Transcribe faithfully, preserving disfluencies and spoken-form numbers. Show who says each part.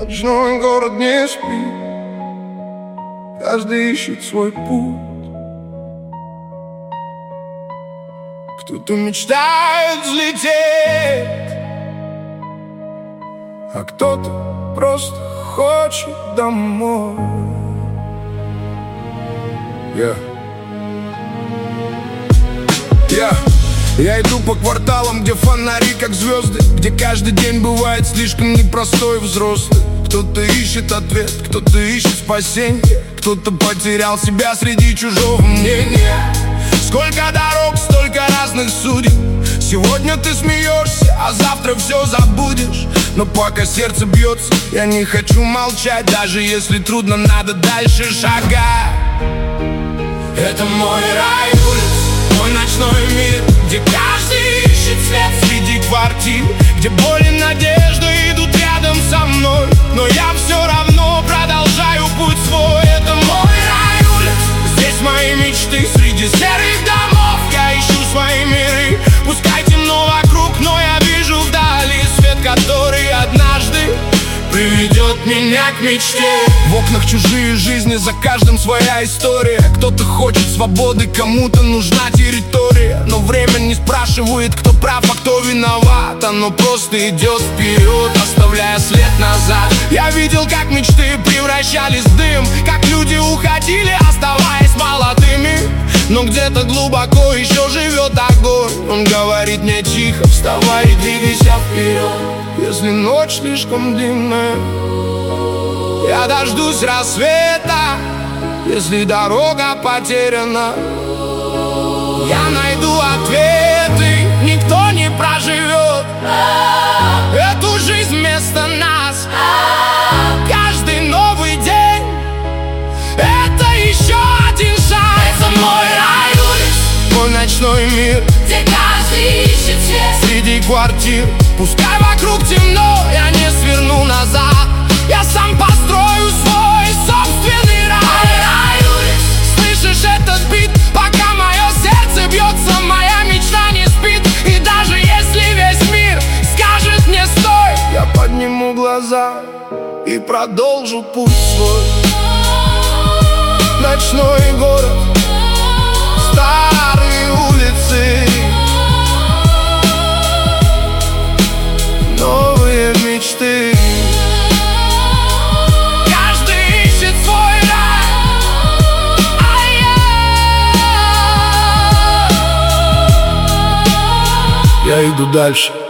Speaker 1: Ночной город не спит, каждый ищет свой путь. Кто-то мечтает взлететь, а кто-то просто хочет домой. Yeah. Yeah. Я иду по кварталам, где фонари как звезды, где каждый день бывает слишком непростой взрослый. Кто-то ищет ответ, кто-то ищет спасенье, кто-то потерял себя среди чужого мнения. Сколько дорог, столько разных судеб. Сегодня ты смеешься, а завтра все забудешь. Но пока сердце бьется, я не хочу молчать. Даже если трудно, надо дальше шагать. Это мой рай улиц, мой ночной мир, где каждый ищет свет среди квартир, где боль и надежда идут рядом со мной, но я все равно продолжаю путь свой. Это мой рай улиц, здесь мои мечты. Среди серых домов я ищу свои миры. Пускай темно вокруг, но я вижу вдали свет, который однажды приведет меня к мечте. В окнах чужие жизни, за каждым своя история. Кто-то хочет свободы, кому-то нужна территория. Но время не спрашивает, кто прав, а кто виноват. Оно просто идет вперед, оставляя след назад. Я видел, как мечты превращались в дым, как люди уходили, оставаясь молодыми. Но где-то глубоко еще живет огонь. Он говорит мне тихо: вставай и двигайся вперед. Если ночь слишком длинная, я дождусь рассвета. Если дорога потеряна, я найду ответы. Никто не проживет эту жизнь вместо нас. Каждый новый день — это еще один шаг. Это мой рай улиц, мой ночной мир, где каждый ищет свет среди квартир. Пускай вокруг темно, я не сверну назад. Я сам построю свой собственный рай. Рай улиц, слышишь этот бит? Пока мое сердце бьется, моя мечта не спит. И даже если весь мир скажет мне стой, я подниму глаза и продолжу путь свой. Ночной город, старые улицы, новые мечты. Каждый ищет свой рай, а я... Я иду дальше.